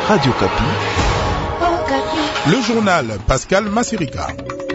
Radio Kapi. Le journal Pascal Massirika.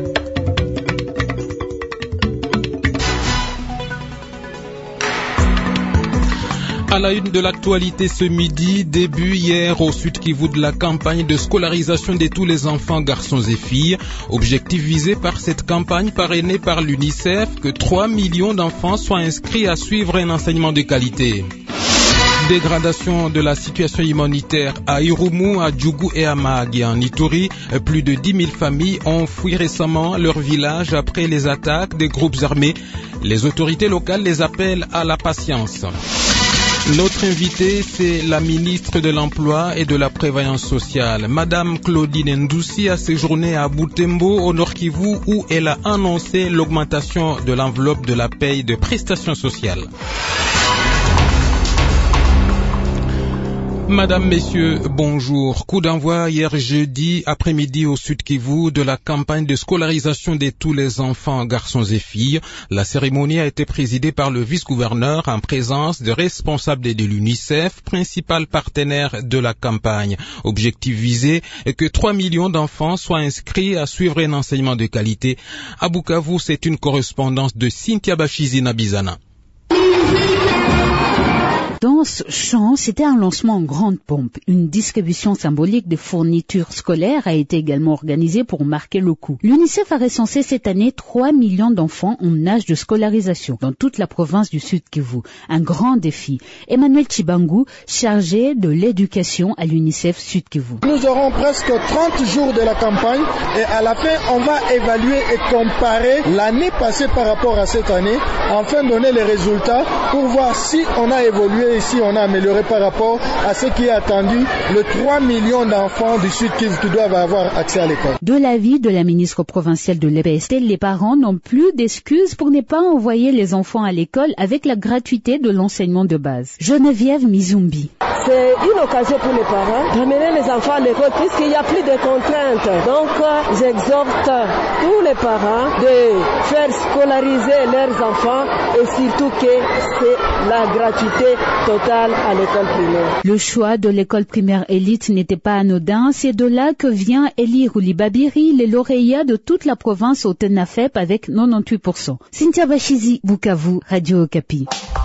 À la une de l'actualité ce midi, début hier au Sud Kivu de la campagne de scolarisation de tous les enfants, garçons et filles. Objectif visé par cette campagne parrainée par l'UNICEF, que 3 millions d'enfants soient inscrits à suivre un enseignement de qualité. Dégradation de la situation humanitaire à Irumu, à Djougou et à Mahagi en Ituri. Plus de 10 000 familles ont fui récemment leur village après les attaques des groupes armés. Les autorités locales les appellent à la patience. Notre invitée, c'est la ministre de l'Emploi et de la Prévoyance sociale, Madame Claudine Ndoussi, a séjourné à Butembo, au Nord Kivu, où elle a annoncé l'augmentation de l'enveloppe de la paye de prestations sociales. Madame, Messieurs, bonjour. Coup d'envoi hier jeudi après-midi au Sud Kivu de la campagne de scolarisation de tous les enfants, garçons et filles. La cérémonie a été présidée par le vice-gouverneur en présence de responsables de l'UNICEF, principal partenaire de la campagne. Objectif visé est que 3 millions d'enfants soient inscrits à suivre un enseignement de qualité. À Bukavu, c'est une correspondance de Cynthia Bachizina Bizana. Danse, chant, c'était un lancement en grande pompe. Une distribution symbolique de fournitures scolaires a été également organisée pour marquer le coup. L'UNICEF a recensé cette année 3 millions d'enfants en âge de scolarisation dans toute la province du Sud Kivu. Un grand défi. Emmanuel Chibangu, chargé de l'éducation à l'UNICEF Sud Kivu. Nous aurons presque 30 jours de la campagne et à la fin, on va évaluer et comparer l'année passée par rapport à cette année, afin de donner les résultats pour voir si on a évolué. Ici, on a amélioré par rapport à ce qui est attendu, le 3 millions d'enfants du Sud Kivu qui doivent avoir accès à l'école. De l'avis de la ministre provinciale de l'EPST, les parents n'ont plus d'excuses pour ne pas envoyer les enfants à l'école avec la gratuité de l'enseignement de base. Geneviève Mizumbi. C'est une occasion pour les parents d'amener les enfants à l'école puisqu'il n'y a plus de contraintes. Donc, j'exhorte tous les parents de faire scolariser leurs enfants et surtout que c'est la gratuité totale à l'école primaire. Le choix de l'école primaire élite n'était pas anodin. C'est de là que vient Eli Roulibabiri, les lauréats de toute la province au TENAFEP avec 98%. Cynthia Bachizi, Bukavu, Radio Okapi.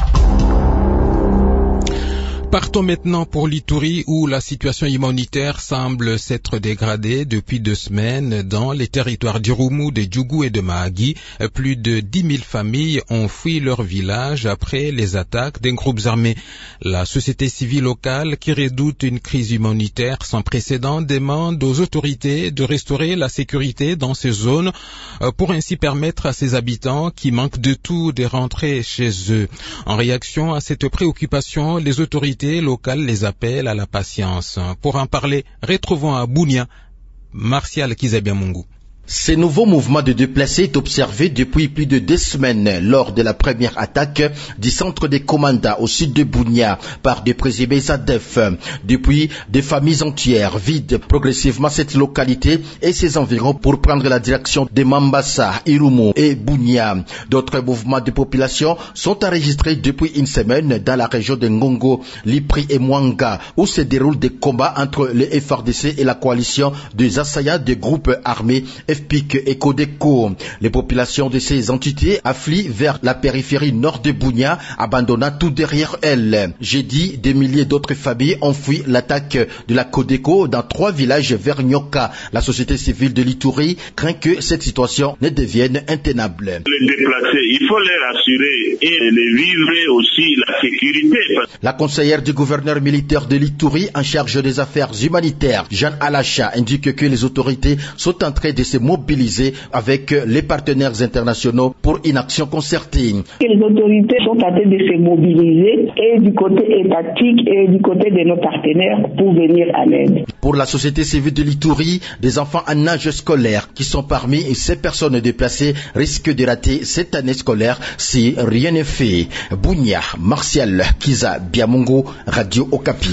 Partons maintenant pour l'Ituri où la situation humanitaire semble s'être dégradée depuis 2 semaines dans les territoires d'Irumu, de Djougou et de Mahagi. Plus de 10 000 familles ont fui leur village après les attaques des groupes armés. La société civile locale, qui redoute une crise humanitaire sans précédent, demande aux autorités de restaurer la sécurité dans ces zones pour ainsi permettre à ses habitants qui manquent de tout de rentrer chez eux. En réaction à cette préoccupation, les autorités locales les appellent à la patience. Pour en parler, retrouvons à Bunia Martial Kizabiamungu. Ces nouveaux mouvements de déplacés est observé depuis plus de 2 semaines lors de la première attaque du centre de commandant au sud de Bunia par des présumés ZADF. Depuis, des familles entières vident progressivement cette localité et ses environs pour prendre la direction de Mambasa, Irumu et Bunia. D'autres mouvements de population sont enregistrés depuis une semaine dans la région de Ngongo, Lipri et Mwanga où se déroulent des combats entre les FRDC et la coalition des assaillants des groupes armés FPIC et Codeco. Les populations de ces entités affluent vers la périphérie nord de Bunia, abandonnant tout derrière elles. Jeudi, des milliers d'autres familles ont fui l'attaque de la Codeco dans 3 villages vers Nyoka. La société civile de l'Ituri craint que cette situation ne devienne intenable. Les déplacés, il faut les rassurer et les vivre aussi la sécurité. La conseillère du gouverneur militaire de l'Ituri en charge des affaires humanitaires, Jeanne Alacha, indique que les autorités sont en train de se mobiliser avec les partenaires internationaux pour une action concertée. Les autorités sont en train de se mobiliser et du côté étatique et du côté de nos partenaires pour venir à l'aide. Pour la société civile de l'Ituri, des enfants en âge scolaire qui sont parmi ces personnes déplacées risquent de rater cette année scolaire si rien n'est fait. Bunia, Martial Kiza Biamungu, Radio Okapi.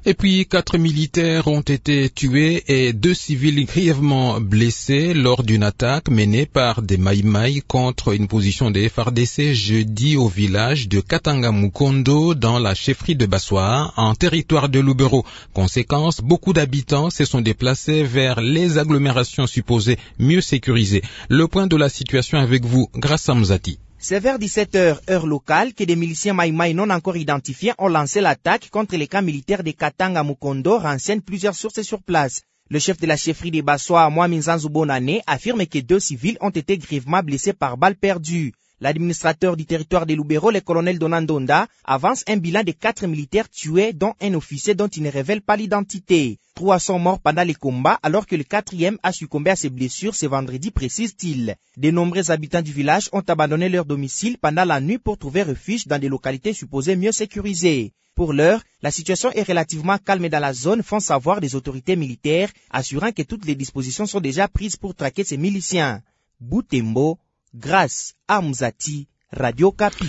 Et puis, 4 militaires ont été tués et 2 civils grièvement blessés lors d'une attaque menée par des Maïmaï contre une position des FARDC jeudi au village de Katanga Mukondo dans la chefferie de Bassoa, en territoire de Lubero. Conséquence, beaucoup d'habitants se sont déplacés vers les agglomérations supposées mieux sécurisées. Le point de la situation avec vous, grâce à Mzati. C'est vers 17h, heure locale, que des miliciens Maïmaï non encore identifiés ont lancé l'attaque contre les camps militaires de Katanga Mukondo, renseignent plusieurs sources sur place. Le chef de la chefferie des Bassoa, Mohamed Zanzou Bonane, affirme que 2 civils ont été grièvement blessés par balles perdues. L'administrateur du territoire de Lubero, le colonel Donandonda, avance un bilan de 4 militaires tués, dont un officier dont il ne révèle pas l'identité. 3 sont morts pendant les combats, alors que le 4e a succombé à ses blessures ce vendredi, précise-t-il. De nombreux habitants du village ont abandonné leur domicile pendant la nuit pour trouver refuge dans des localités supposées mieux sécurisées. Pour l'heure, la situation est relativement calme dans la zone, font savoir des autorités militaires, assurant que toutes les dispositions sont déjà prises pour traquer ces miliciens. Butembo, grâce à Mzati, Radio Kapi.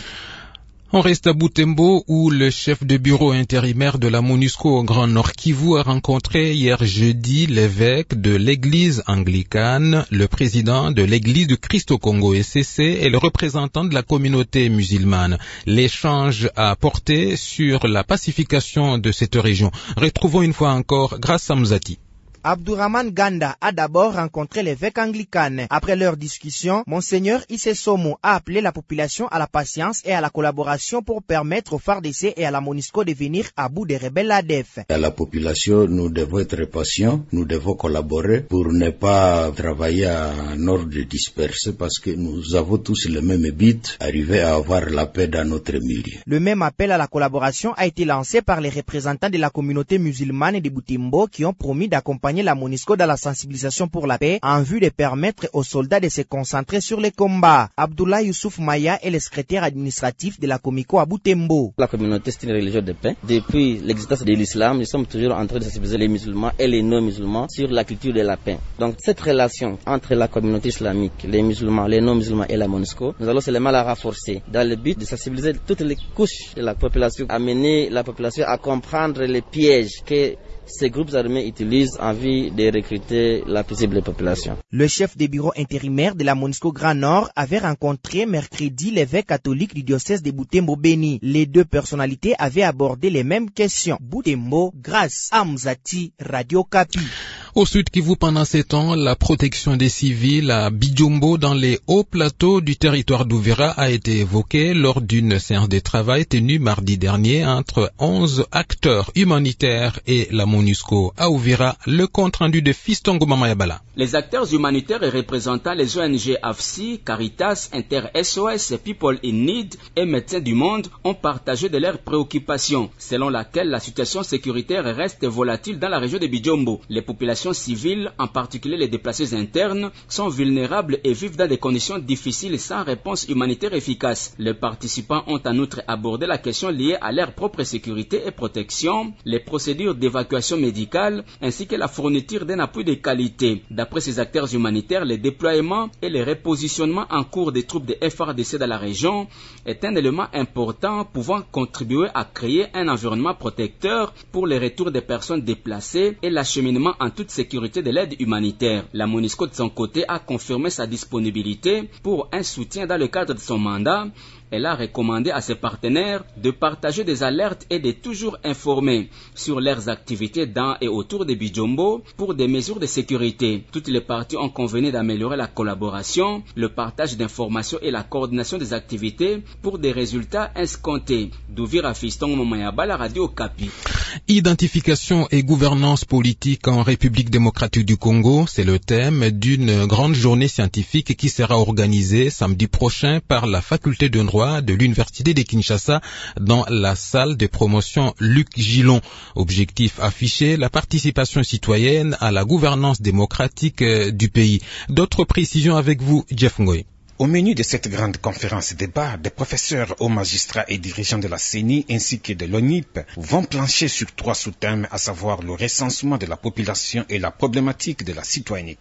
On reste à Butembo où le chef de bureau intérimaire de la MONUSCO au Grand Nord Kivu a rencontré hier jeudi l'évêque de l'église anglicane, le président de l'église du Christ au Congo ECC et le représentant de la communauté musulmane. L'échange a porté sur la pacification de cette région. Retrouvons une fois encore grâce à Mzati. Abdourahman Ganda a d'abord rencontré l'évêque anglican. Après leur discussion, Monseigneur Issé Somo a appelé la population à la patience et à la collaboration pour permettre aux FARDC et à la MONUSCO de venir à bout des rebelles ADF. À la population, nous devons être patients, nous devons collaborer pour ne pas travailler en ordre dispersé parce que nous avons tous le même but, arriver à avoir la paix dans notre milieu. Le même appel à la collaboration a été lancé par les représentants de la communauté musulmane de Butembo qui ont promis d'accompagner la MONUSCO dans la sensibilisation pour la paix en vue de permettre aux soldats de se concentrer sur les combats. Abdullah Youssouf Maya est le secrétaire administratif de la Comico à Butembo. La communauté c'est une religion de paix. Depuis l'existence de l'islam, nous sommes toujours en train de sensibiliser les musulmans et les non-musulmans sur la culture de la paix. Donc cette relation entre la communauté islamique, les musulmans, les non-musulmans et la MONUSCO, nous allons seulement la renforcer dans le but de sensibiliser toutes les couches de la population, amener la population à comprendre les pièges que ces groupes armés utilisent en vue de recruter la paisible population. Le chef des bureaux intérimaires de la MONUSCO Grand Nord avait rencontré mercredi l'évêque catholique du diocèse de Butembo Beni. Les 2 personnalités avaient abordé les mêmes questions. Butembo, grâce à Mzati, Radio Kapi. Au Sud Kivu, pendant ces temps, la protection des civils à Bijombo dans les hauts plateaux du territoire d'Ouvira a été évoquée lors d'une séance de travail tenue mardi dernier entre 11 acteurs humanitaires et la MONUSCO à Ouvira. Le compte rendu de Fistongo Mamayabala. Les acteurs humanitaires et représentant les ONG AFSI, Caritas, Inter-SOS, People in Need et Médecins du Monde ont partagé de leurs préoccupations, selon laquelle la situation sécuritaire reste volatile dans la région de Bijombo. Les populations civiles, en particulier les déplacés internes, sont vulnérables et vivent dans des conditions difficiles sans réponse humanitaire efficace. Les participants ont en outre abordé la question liée à leur propre sécurité et protection, les procédures d'évacuation médicale ainsi que la fourniture d'un appui de qualité. D'après ces acteurs humanitaires, le déploiement et le repositionnement en cours des troupes de FARDC dans la région est un élément important pouvant contribuer à créer un environnement protecteur pour le retour des personnes déplacées et l'acheminement en toute sécurité de l'aide humanitaire. La MONUSCO de son côté a confirmé sa disponibilité pour un soutien dans le cadre de son mandat. Elle a recommandé à ses partenaires de partager des alertes et de toujours informer sur leurs activités dans et autour de Bijombo pour des mesures de sécurité. Toutes les parties ont convenu d'améliorer la collaboration, le partage d'informations et la coordination des activités pour des résultats escomptés. D'Ouvira Fiston Momayaba, la Radio Kapi. Identification et gouvernance politique en République démocratique du Congo, c'est le thème d'une grande journée scientifique qui sera organisée samedi prochain par la faculté de droit de l'Université de Kinshasa dans la salle de promotion Luc Gillon. Objectif affiché, la participation citoyenne à la gouvernance démocratique du pays. D'autres précisions avec vous, Jeff Ngoy. Au menu de cette grande conférence débat, des professeurs, hauts magistrats et dirigeants de la CENI ainsi que de l'ONIP vont plancher sur 3 sous-thèmes, à savoir le recensement de la population et la problématique de la citoyenneté.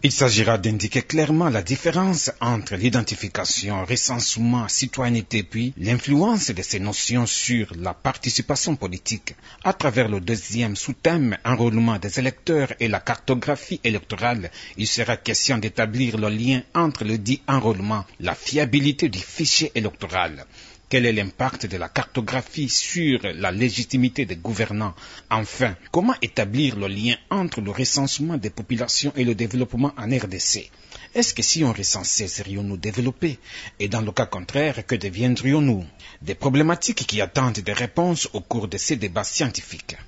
Il s'agira d'indiquer clairement la différence entre l'identification, recensement, citoyenneté puis l'influence de ces notions sur la participation politique. À travers le deuxième sous-thème, enrôlement des électeurs et la cartographie électorale, il sera question d'établir le lien entre le dit enrôlement, la fiabilité du fichier électoral. Quel est l'impact de la cartographie sur la légitimité des gouvernants? Enfin, comment établir le lien entre le recensement des populations et le développement en RDC? Est-ce que si on recensait, serions-nous développés? Et dans le cas contraire, que deviendrions-nous? Des problématiques qui attendent des réponses au cours de ces débats scientifiques.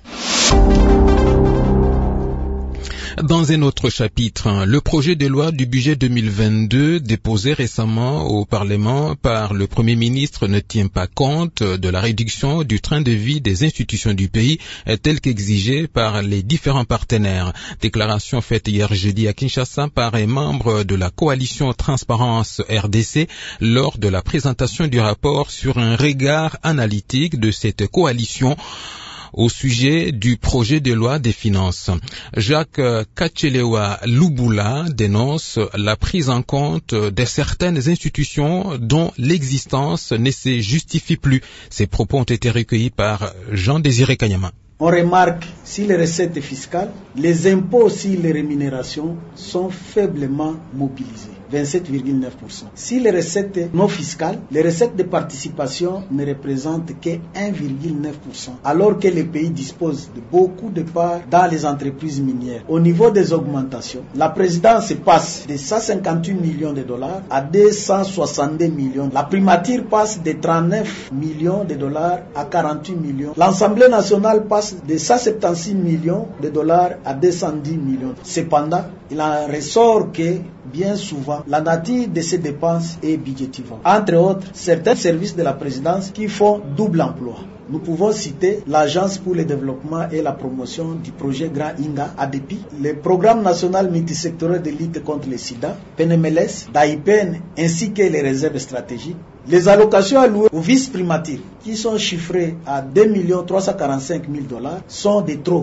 Dans un autre chapitre, le projet de loi du budget 2022 déposé récemment au Parlement par le Premier ministre ne tient pas compte de la réduction du train de vie des institutions du pays telle qu'exigée par les différents partenaires. Déclaration faite hier jeudi à Kinshasa par un membre de la coalition Transparence RDC lors de la présentation du rapport sur un regard analytique de cette coalition au sujet du projet de loi des finances. Jacques Kachelewa Lubula dénonce la prise en compte de certaines institutions dont l'existence ne se justifie plus. Ces propos ont été recueillis par Jean-Désiré Kanyama. On remarque si les recettes fiscales, les impôts sur les rémunérations sont faiblement mobilisés, 27,9%. Si les recettes non fiscales, les recettes de participation ne représentent que 1,9%, alors que le pays dispose de beaucoup de parts dans les entreprises minières. Au niveau des augmentations, la présidence passe de 158 millions de dollars à 262 millions. La primature passe de 39 millions de dollars à 48 millions. L'Assemblée nationale passe de 176 millions de dollars à 210 millions. Cependant, il en ressort que, bien souvent, la nature de ces dépenses est budgétivante. Entre autres, certains services de la présidence qui font double emploi. Nous pouvons citer l'Agence pour le développement et la promotion du projet Grand Inga, ADEPI, le Programme national multisectoriel de lutte contre le sida, PNMLS, DAIPEN, ainsi que les réserves stratégiques. Les allocations allouées aux vice-primatires, qui sont chiffrées à 2 345 000 $, sont de trop.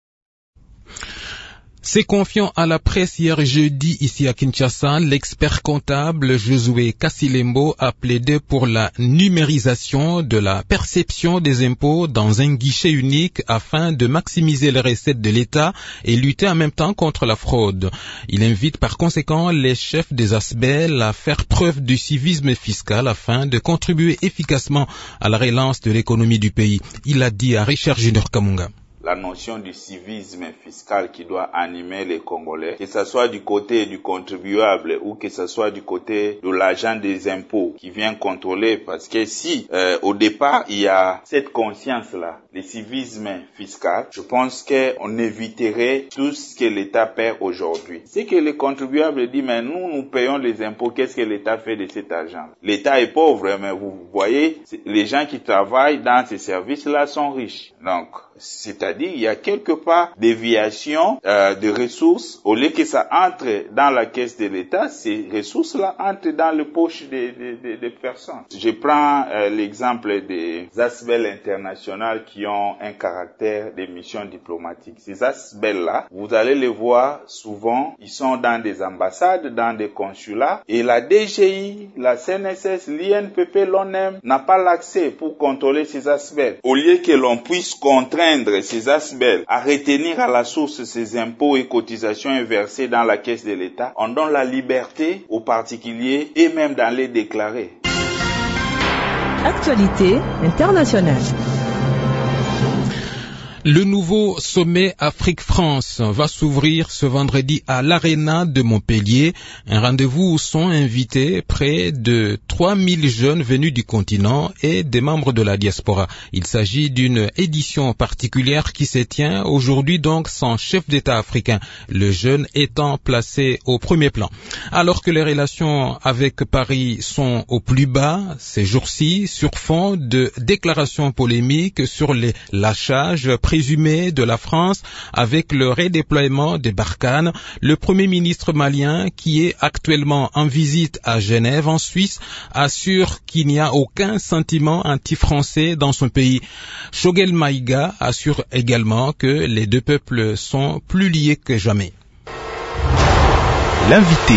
Se confiant à la presse hier jeudi ici à Kinshasa, l'expert comptable Josué Kassilembo a plaidé pour la numérisation de la perception des impôts dans un guichet unique afin de maximiser les recettes de l'État et lutter en même temps contre la fraude. Il invite par conséquent les chefs des ASBEL à faire preuve de civisme fiscal afin de contribuer efficacement à la relance de l'économie du pays. Il a dit à Richard Junior Kamunga. La notion du civisme fiscal qui doit animer les Congolais, que ce soit du côté du contribuable ou que ce soit du côté de l'agent des impôts qui vient contrôler, parce que si au départ il y a cette conscience-là, le civisme fiscal, je pense qu'on éviterait tout ce que l'État perd aujourd'hui. C'est que le contribuable dit, mais nous payons les impôts, qu'est-ce que l'État fait de cet argent? L'État est pauvre, mais vous voyez, les gens qui travaillent dans ces services-là sont riches. Donc, c'est-à-dire, il y a quelque part déviation de ressources. Au lieu que ça entre dans la caisse de l'État, ces ressources-là entrent dans les poches des personnes. Je prends l'exemple des ASBEL internationales qui ont un caractère de mission diplomatique. Ces ASBEL-là, vous allez les voir souvent, ils sont dans des ambassades, dans des consulats, et la DGI, la CNSS, l'INPP, l'ONEM n'a pas l'accès pour contrôler ces ASBEL. Au lieu que l'on puisse contraindre ces ASBEL à retenir à la source ces impôts et cotisations versés dans la caisse de l'État, on donne la liberté aux particuliers et même d'en les déclarer. Actualité internationale. Le nouveau sommet Afrique-France va s'ouvrir ce vendredi à l'Arena de Montpellier, un rendez-vous où sont invités près de 3000 jeunes venus du continent et des membres de la diaspora. Il s'agit d'une édition particulière qui se tient aujourd'hui donc sans chef d'État africain, le jeune étant placé au premier plan. Alors que les relations avec Paris sont au plus bas ces jours-ci, sur fond de déclarations polémiques sur les lâchages présumé de la France avec le redéploiement des Barkhane, le Premier ministre malien, qui est actuellement en visite à Genève, en Suisse, assure qu'il n'y a aucun sentiment anti-français dans son pays. Shogel Maïga assure également que les deux peuples sont plus liés que jamais. L'invité.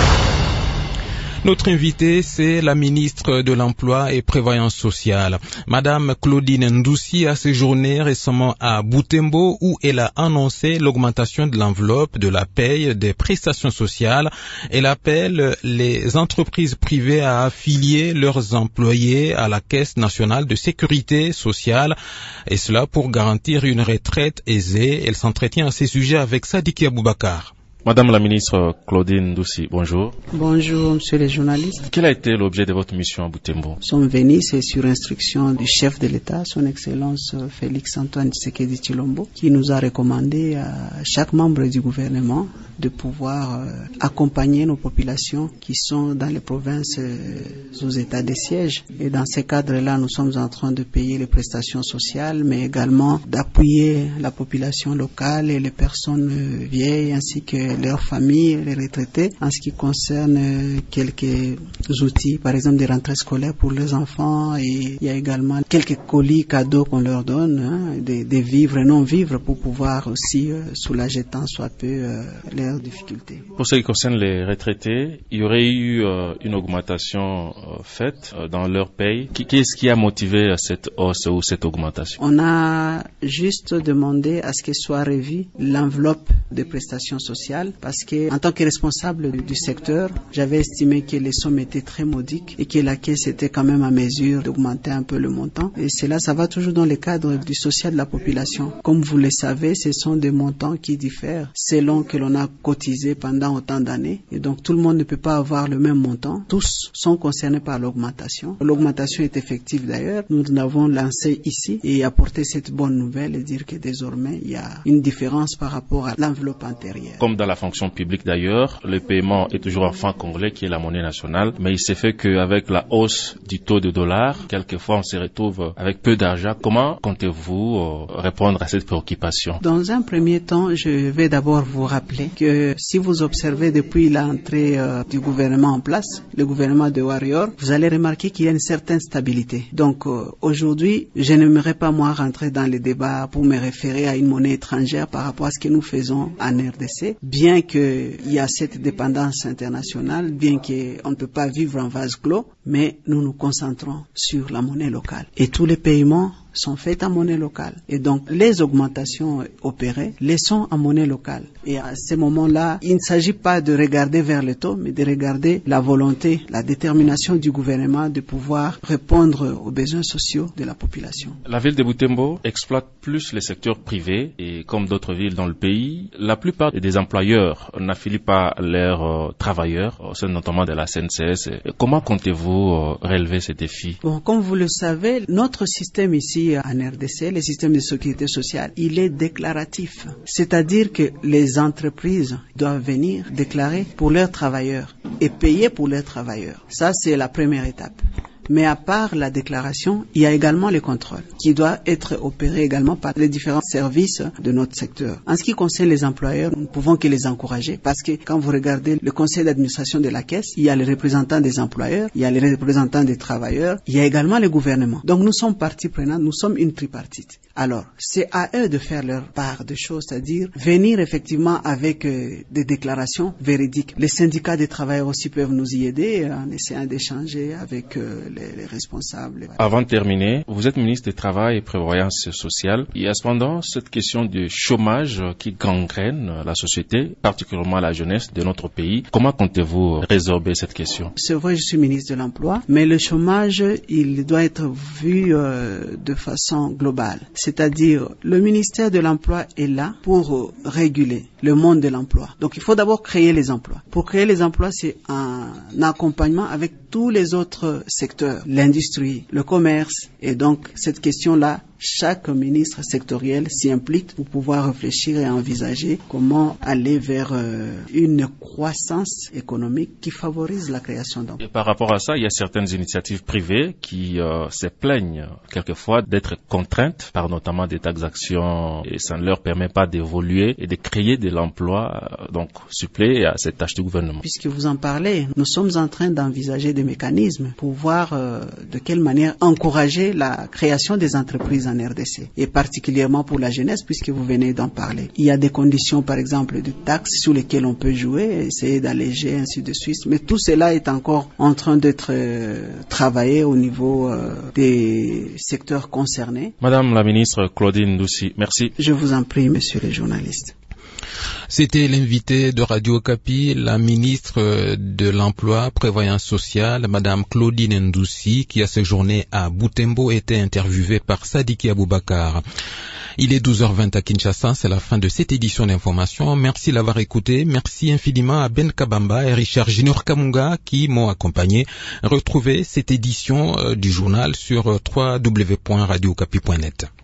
Notre invitée, c'est la ministre de l'Emploi et Prévoyance sociale. Madame Claudine Ndoussi a séjourné récemment à Butembo où elle a annoncé l'augmentation de l'enveloppe de la paye des prestations sociales. Elle appelle les entreprises privées à affilier leurs employés à la Caisse nationale de sécurité sociale et cela pour garantir une retraite aisée. Elle s'entretient à ces sujets avec Sadiki Aboubakar. Madame la ministre Claudine Ndoussi, bonjour. Bonjour, monsieur les journalistes. Quel a été l'objet de votre mission à Butembo? Nous sommes venus, c'est sur instruction du chef de l'État, son Excellence Félix Antoine Tshisekedi Tshilombo, qui nous a recommandé à chaque membre du gouvernement de pouvoir accompagner nos populations qui sont dans les provinces sous état de siège. Et dans ces cadres-là, nous sommes en train de payer les prestations sociales, mais également d'appuyer la population locale et les personnes vieilles ainsi que leurs familles, les retraités, en ce qui concerne quelques outils, par exemple des rentrées scolaires pour les enfants, et il y a également quelques colis cadeaux qu'on leur donne, des vivres et non-vivres pour pouvoir aussi soulager tant soit peu leurs difficultés. Pour ce qui concerne les retraités, il y aurait eu une augmentation faite dans leur paye. Qu'est-ce qui a motivé cette hausse ou cette augmentation? On a juste demandé à ce que soit revue l'enveloppe des prestations sociales parce que, en tant que responsable du secteur, j'avais estimé que les sommes étaient très modiques et que la caisse était quand même à mesure d'augmenter un peu le montant. Et cela, ça va toujours dans le cadre du social de la population. Comme vous le savez, ce sont des montants qui diffèrent selon que l'on a cotisé pendant autant d'années. Et donc, tout le monde ne peut pas avoir le même montant. Tous sont concernés par l'augmentation. L'augmentation est effective d'ailleurs. Nous l'avons lancée ici et apporté cette bonne nouvelle et dire que désormais, il y a une différence par rapport à l'enveloppe antérieure. Comme dans la fonction publique d'ailleurs, le paiement est toujours en franc congolais qui est la monnaie nationale, mais il s'est fait qu'avec la hausse du taux de dollar, quelquefois on se retrouve avec peu d'argent. Comment comptez-vous répondre à cette préoccupation? Dans un premier temps, je vais d'abord vous rappeler que si vous observez depuis l'entrée du gouvernement en place, le gouvernement de Warrior, vous allez remarquer qu'il y a une certaine stabilité. Donc aujourd'hui, je n'aimerais pas moi rentrer dans les débats pour me référer à une monnaie étrangère par rapport à ce que nous faisons en RDC. Bien qu'il y a cette dépendance internationale, bien qu'on ne peut pas vivre en vase clos, mais nous nous concentrons sur la monnaie locale. Et tous les paiements sont faits en monnaie locale. Et donc, les augmentations opérées les sont en monnaie locale. Et à ce moment-là, il ne s'agit pas de regarder vers le taux, mais de regarder la volonté, la détermination du gouvernement de pouvoir répondre aux besoins sociaux de la population. La ville de Butembo exploite plus les secteurs privés et comme d'autres villes dans le pays, la plupart des employeurs n'affilient pas leurs travailleurs, au sein notamment de la CNCS. Comment comptez-vous relever ces défis? Bon, comme vous le savez, notre système ici en RDC, le système de sécurité sociale, il est déclaratif. C'est-à-dire que les entreprises doivent venir déclarer pour leurs travailleurs et payer pour leurs travailleurs. Ça, c'est la première étape. Mais à part la déclaration, il y a également le contrôle qui doit être opéré également par les différents services de notre secteur. En ce qui concerne les employeurs, nous ne pouvons que les encourager parce que quand vous regardez le conseil d'administration de la caisse, il y a les représentants des employeurs, il y a les représentants des travailleurs, il y a également le gouvernement. Donc nous sommes partie prenante, nous sommes une tripartite. Alors, c'est à eux de faire leur part de choses, c'est-à-dire venir effectivement avec des déclarations véridiques. Les syndicats des travailleurs aussi peuvent nous y aider en essayant d'échanger avec les responsables. Avant de terminer, vous êtes ministre du Travail et Prévoyance sociale. Il y a cependant cette question du chômage qui gangrène la société, particulièrement la jeunesse de notre pays. Comment comptez-vous résorber cette question? C'est vrai, je suis ministre de l'Emploi, mais le chômage, il doit être vu de façon globale. C'est-à-dire, le ministère de l'Emploi est là pour réguler le monde de l'emploi. Donc, il faut d'abord créer les emplois. Pour créer les emplois, c'est un accompagnement avec tous les autres secteurs, l'industrie, le commerce. Et donc, cette question-là, chaque ministre sectoriel s'y implique pour pouvoir réfléchir et envisager comment aller vers une croissance économique qui favorise la création d'emplois. Et par rapport à ça, il y a certaines initiatives privées qui se plaignent quelquefois d'être contraintes par notamment des taxes d'actions et ça ne leur permet pas d'évoluer et de créer de l'emploi, donc suppléer à cette tâche du gouvernement. Puisque vous en parlez, nous sommes en train d'envisager des mécanismes pour voir de quelle manière encourager la création des entreprises en RDC, et particulièrement pour la jeunesse, puisque vous venez d'en parler. Il y a des conditions, par exemple, de taxes sur lesquelles on peut jouer, essayer d'alléger, ainsi de suite, mais tout cela est encore en train d'être travaillé au niveau des secteurs concernés. Madame la ministre Claudine Ndoussi, merci. Je vous en prie, monsieur le journaliste. C'était l'invité de Radio Okapi, la ministre de l'Emploi, Prévoyance sociale, Madame Claudine Ndoussi, qui a séjourné à Butembo, était interviewée par Sadiki Aboubakar. Il est 12h20 à Kinshasa, c'est la fin de cette édition d'information. Merci de l'avoir écouté. Merci infiniment à Ben Kabamba et Richard Junior Kamunga qui m'ont accompagné. Retrouvez cette édition du journal sur www.radiokapi.net.